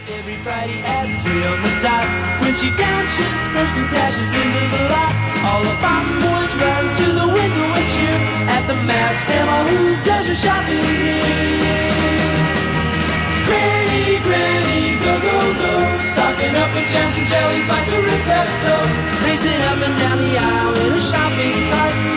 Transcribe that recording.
Every Friday at 3 on the dot, when she downshifts first and crashes into the lot, all the box boys run to the window and cheer at the masked grandma who does her shopping here. Granny, Granny, go, go, go, stocking up with jams and jellies like a ricotta, racing up and down the aisle in a shopping cart.